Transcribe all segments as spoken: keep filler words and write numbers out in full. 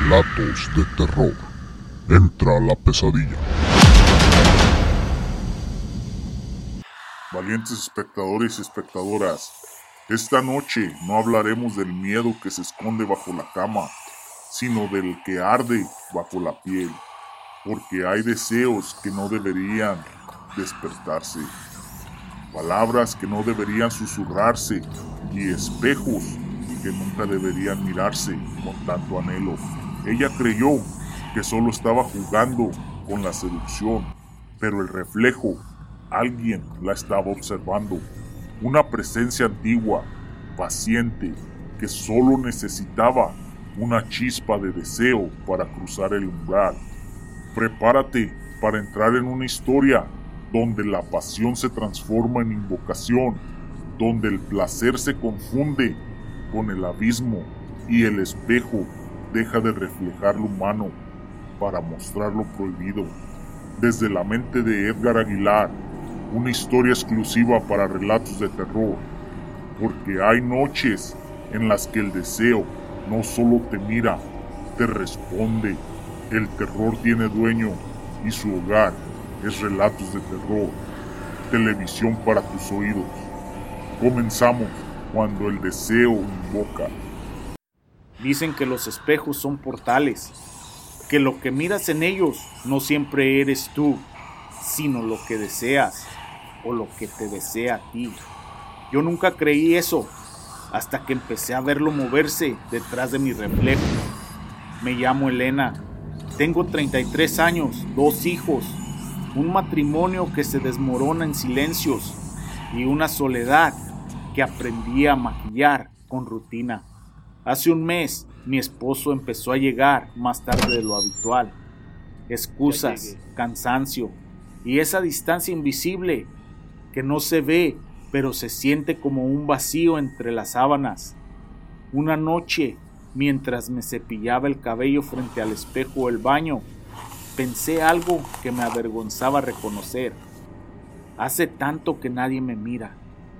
Relatos de terror. Entra la pesadilla. Valientes espectadores y espectadoras, esta noche no hablaremos del miedo que se esconde bajo la cama, sino del que arde bajo la piel, porque hay deseos que no deberían despertarse, palabras que no deberían susurrarse y espejos que nunca deberían mirarse con tanto anhelo. Ella creyó que solo estaba jugando con la seducción, pero el reflejo, alguien la estaba observando, una presencia antigua, paciente, que solo necesitaba una chispa de deseo para cruzar el umbral. Prepárate para entrar en una historia donde la pasión se transforma en invocación, donde el placer se confunde con el abismo y el espejo deja de reflejar lo humano para mostrar lo prohibido. Desde la mente de Edgar Aguilar, una historia exclusiva para relatos de terror, porque hay noches en las que el deseo no solo te mira, te responde. El terror tiene dueño y su hogar es Relatos de Terror, televisión para tus oídos. Comenzamos cuando el deseo invoca. Dicen que los espejos son portales, que lo que miras en ellos no siempre eres tú, sino lo que deseas o lo que te desea a ti. Yo nunca creí eso hasta que empecé a verlo moverse detrás de mi reflejo. Me llamo Elena, tengo treinta y tres años, dos hijos, un matrimonio que se desmorona en silencios y una soledad que aprendí a maquillar con rutina. Hace un mes mi esposo empezó a llegar más tarde de lo habitual. Excusas, cansancio y esa distancia invisible que no se ve, pero se siente como un vacío entre las sábanas. Una noche, mientras me cepillaba el cabello frente al espejo del baño, pensé algo que me avergonzaba reconocer. Hace tanto que nadie me mira.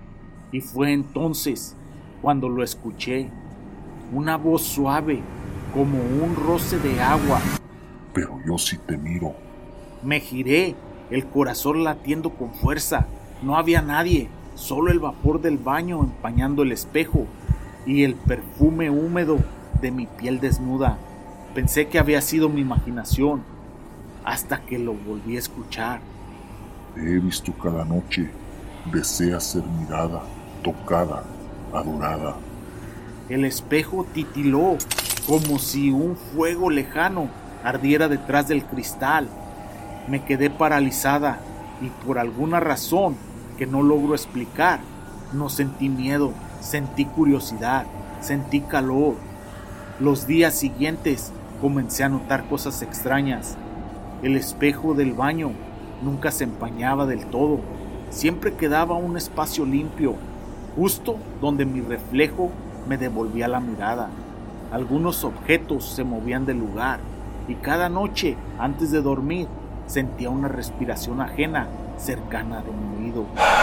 Y fue entonces cuando lo escuché. Una voz suave, como un roce de agua. Pero yo sí te miro. Me giré, el corazón latiendo con fuerza. No había nadie, solo el vapor del baño empañando el espejo y el perfume húmedo de mi piel desnuda. Pensé que había sido mi imaginación, hasta que lo volví a escuchar. Te he visto cada noche, deseas ser mirada, tocada, adorada. El espejo titiló, como si un fuego lejano ardiera detrás del cristal. Me quedé paralizada y por alguna razón que no logro explicar, no sentí miedo, sentí curiosidad, sentí calor. Los días siguientes comencé a notar cosas extrañas. El espejo del baño nunca se empañaba del todo, siempre quedaba un espacio limpio, justo donde mi reflejo me devolvía la mirada. Algunos objetos se movían del lugar y cada noche, antes de dormir, sentía una respiración ajena cercana de mi oído.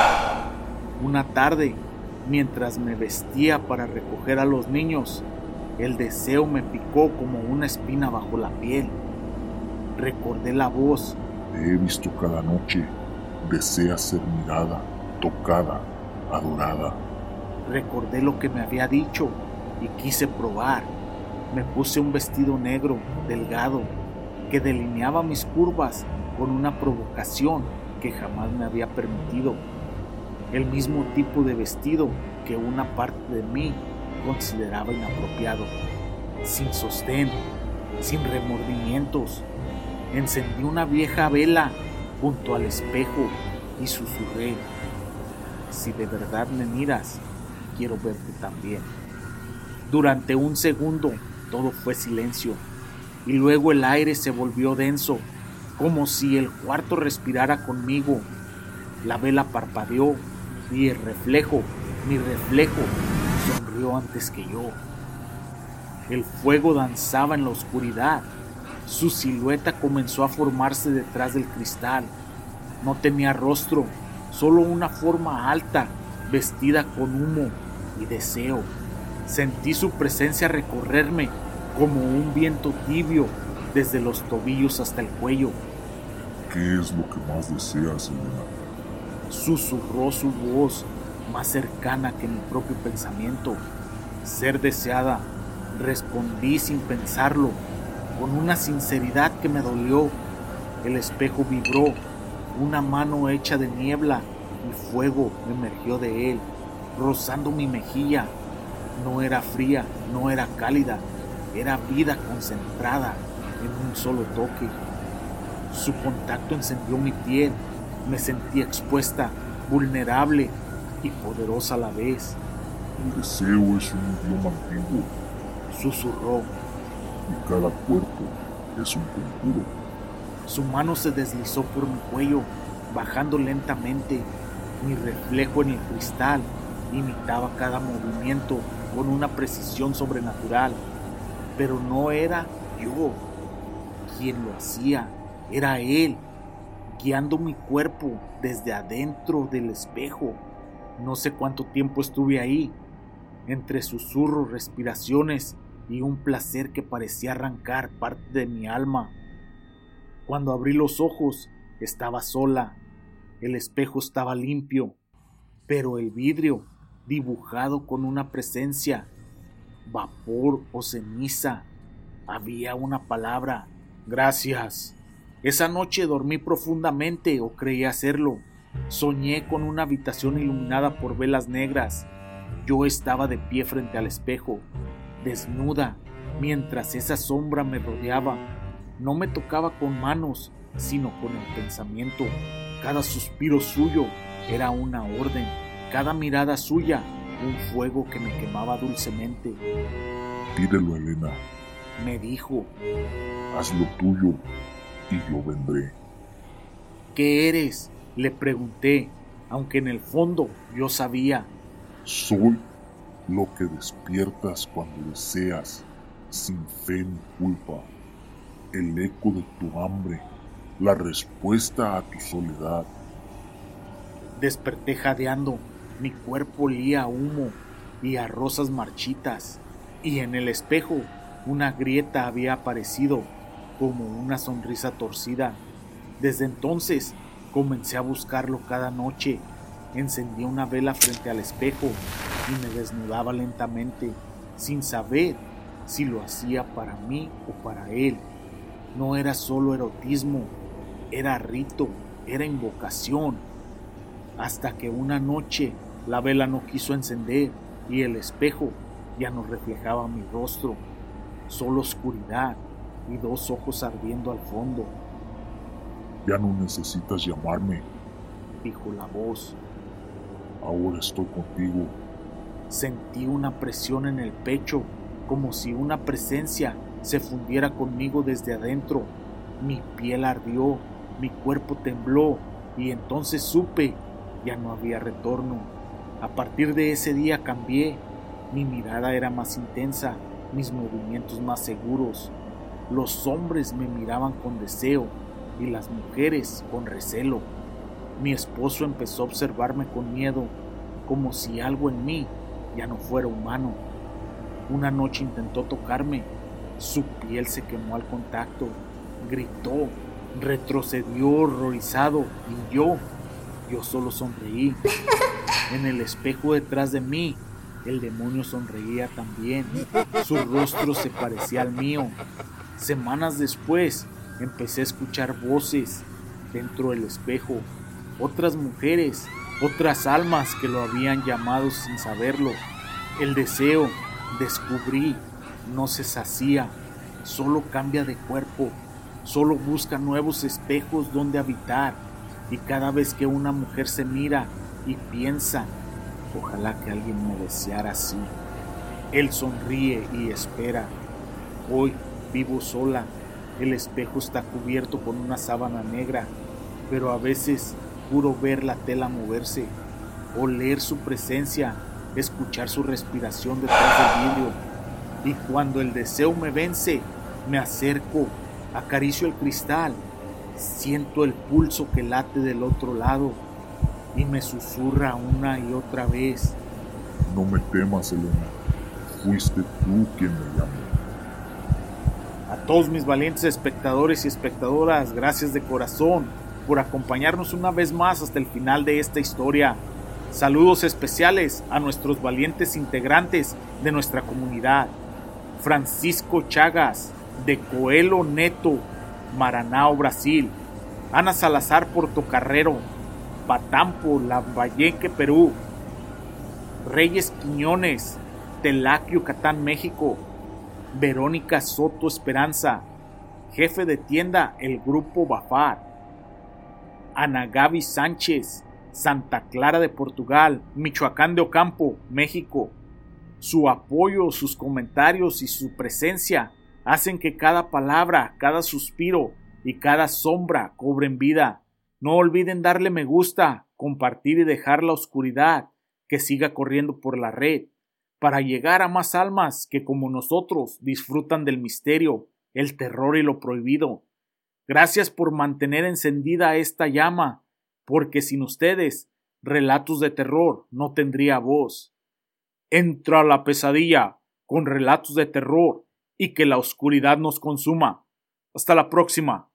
Una tarde, mientras me vestía para recoger a los niños, el deseo me picó como una espina bajo la piel. Recordé la voz. Te he visto cada noche, deseas ser mirada, tocada, adorada. Recordé lo que me había dicho y quise probar. Me puse un vestido negro, delgado, que delineaba mis curvas con una provocación que jamás me había permitido. El mismo tipo de vestido que una parte de mí consideraba inapropiado. Sin sostén, sin remordimientos. Encendí una vieja vela junto al espejo y susurré: si de verdad me miras, quiero verte también. Durante un segundo todo fue silencio y luego el aire se volvió denso, como si el cuarto respirara conmigo. La vela parpadeó y el reflejo, mi reflejo, sonrió antes que yo. El fuego danzaba en la oscuridad. Su silueta comenzó a formarse detrás del cristal. No tenía rostro, solo una forma alta, vestida con humo y deseo. Sentí su presencia recorrerme como un viento tibio desde los tobillos hasta el cuello. ¿Qué es lo que más deseas, Elena? Susurró su voz, más cercana que mi propio pensamiento. Ser deseada, respondí sin pensarlo, con una sinceridad que me dolió. El espejo vibró, una mano hecha de niebla y fuego emergió de él, rozando mi mejilla. No era fría, no era cálida, era vida concentrada en un solo toque. Su contacto encendió mi piel, me sentí expuesta, vulnerable y poderosa a la vez. El deseo es un idioma antiguo, Susurró. y cada cuerpo es un conjuro. Su mano se deslizó por mi cuello, bajando lentamente. Mi reflejo en el cristal imitaba cada movimiento con una precisión sobrenatural. Pero no era yo quien lo hacía, era él, guiando mi cuerpo desde adentro del espejo. No sé cuánto tiempo estuve ahí, entre susurros, respiraciones y un placer que parecía arrancar parte de mi alma. Cuando abrí los ojos, estaba sola. El espejo estaba limpio, pero el vidrio dibujado con una presencia, vapor o ceniza. Había una palabra: gracias. Esa noche dormí profundamente, o creí hacerlo. Soñé con una habitación iluminada por velas negras. Yo estaba de pie frente al espejo, desnuda, mientras esa sombra me rodeaba. No me tocaba con manos, sino con el pensamiento. Cada suspiro suyo era una orden, cada mirada suya un fuego que me quemaba dulcemente. Pídelo, Elena. Me dijo. Haz lo tuyo y yo vendré. ¿Qué eres?, le pregunté, aunque en el fondo yo sabía. Soy lo que despiertas cuando deseas, sin fe ni culpa. El eco de tu hambre, la respuesta a tu soledad. Desperté jadeando, mi cuerpo olía a humo y a rosas marchitas, y en el espejo una grieta había aparecido, como una sonrisa torcida. Desde entonces comencé a buscarlo cada noche. Encendía una vela frente al espejo y me desnudaba lentamente, sin saber si lo hacía para mí o para él. No era solo erotismo, era rito, era invocación. Hasta que una noche la vela no quiso encender y el espejo ya no reflejaba mi rostro, solo oscuridad y dos ojos ardiendo al fondo. Ya no necesitas llamarme, dijo la voz. Ahora estoy contigo. Sentí una presión en el pecho, como si una presencia se fundiera conmigo desde adentro. Mi piel ardió, mi cuerpo tembló, y entonces supe, ya no había retorno. A partir de ese día cambié. Mi mirada era más intensa, mis movimientos más seguros. Los hombres me miraban con deseo y las mujeres con recelo. Mi esposo empezó a observarme con miedo, como si algo en mí ya no fuera humano. Una noche intentó tocarme, su piel se quemó al contacto, gritó, retrocedió horrorizado y yo, yo solo sonreí. En el espejo detrás de mí, el demonio sonreía también, su rostro se parecía al mío. Semanas después, empecé a escuchar voces dentro del espejo, otras mujeres, otras almas que lo habían llamado sin saberlo. El deseo, descubrí, no se sacía, solo cambia de cuerpo, solo busca nuevos espejos donde habitar, y cada vez que una mujer se mira y piensa, ojalá que alguien me deseara así. Él sonríe y espera. Hoy vivo sola, el espejo está cubierto con una sábana negra, pero a veces juro ver la tela moverse, oler su presencia, escuchar su respiración detrás del vidrio. Y cuando el deseo me vence, me acerco, acaricio el cristal, siento el pulso que late del otro lado y me susurra una y otra vez: no me temas, Elena, fuiste tú quien me llamó. A todos mis valientes espectadores y espectadoras, gracias de corazón por acompañarnos una vez más hasta el final de esta historia. Saludos especiales a nuestros valientes integrantes de nuestra comunidad. Francisco Chagas, de Coelho Neto, Maranhão, Brasil. Ana Salazar, Portocarrero, Patampo, Lambayeque, Perú. Reyes Quiñones, Telac, Yucatán, México. Verónica Soto Esperanza, jefe de tienda, el Grupo Bafar. Ana Gaby Sánchez, Santa Clara de Portugal, Michoacán de Ocampo, México. Su apoyo, sus comentarios y su presencia hacen que cada palabra, cada suspiro y cada sombra cobren vida. No olviden darle me gusta, compartir y dejar la oscuridad que siga corriendo por la red, para llegar a más almas que como nosotros disfrutan del misterio, el terror y lo prohibido. Gracias por mantener encendida esta llama, porque sin ustedes, Relatos de Terror no tendría voz. Entra la pesadilla con relatos de terror y que la oscuridad nos consuma. Hasta la próxima.